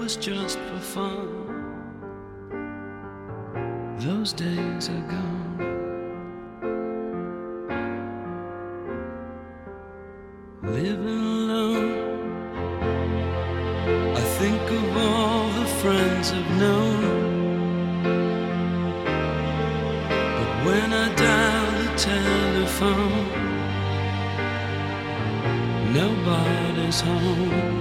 was just for fun. Those days are gone. Living alone, I think of all the friends I've known. But when I dial the telephone, nobody's home.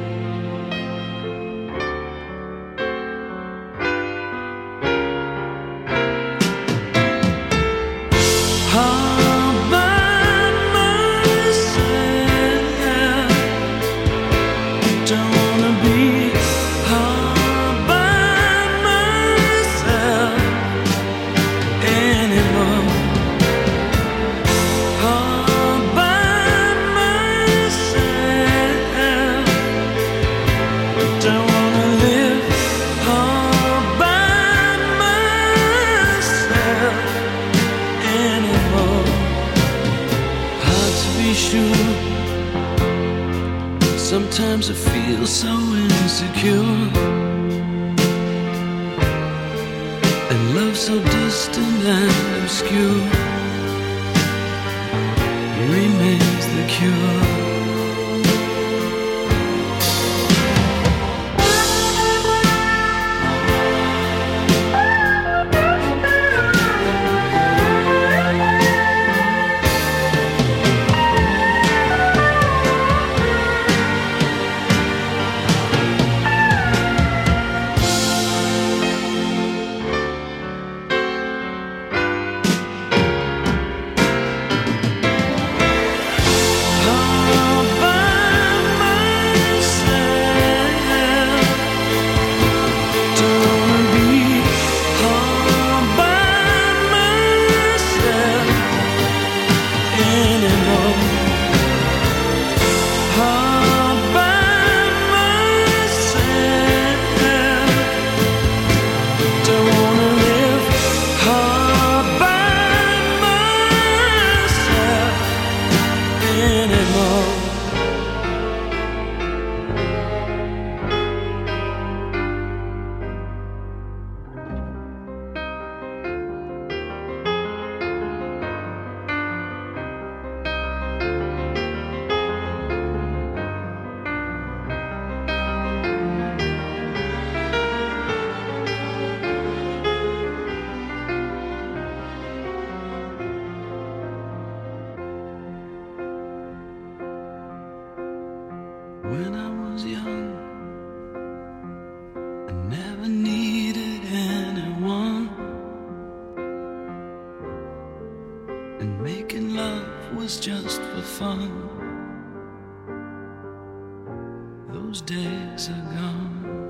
Sometimes I feel so insecure, and love so distant and obscure remains the cure. When I was young, I never needed anyone, and making love was just for fun. Those days are gone.